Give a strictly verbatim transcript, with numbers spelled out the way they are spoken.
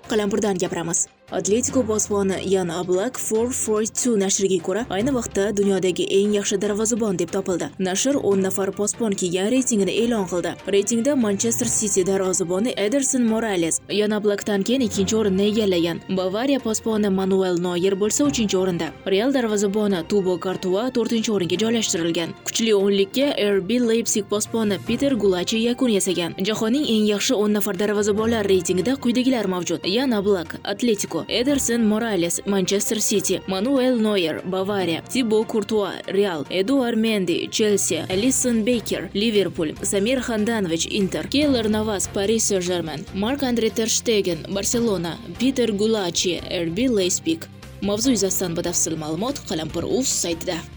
Qalampirdan gapiramiz. Atletico posboni Yan Oblak four forty-two nashriga ko'ra, ayni vaqtda dunyodagi eng yaxshi darvozabon deb topildi. Nashr o'n nafar posbon kiygan reytingini e'lon qildi. Reytingda Manchester City darvozaboni Ederson Morales Yan Oblakdan keyin ikkinchi o'rinni egallagan. Bavariya posboni Manuel Neuer bo'lsa uchinchi o'rinda. Real darvozaboni Thibaut Courtois to'rtinchi o'ringa joylashtirilgan. Kuchli o'nlikka R B Leipzig posboni Peter Gulachi yakun yasagan. Jahonning eng yaxshi o'n nafar darvozabonlar reytingida quyidagilar mavjud: Yan Oblak, Atletico, Ederson Morales, Manchester City, Manuel Neuer, Bavariya, Thibaut Courtois, Real, Eduard Mendy, Chelsea, Alisson Becker, Liverpool, Samir Handanovic, Inter, Keylor Navas, Paris Saint-Germain, Marc-Andre ter Stegen, Barcelona, Peter Gulachi, R B Leipzig. Mavzu yuzasidan batafsil ma'lumot Qalampir.uz saytida.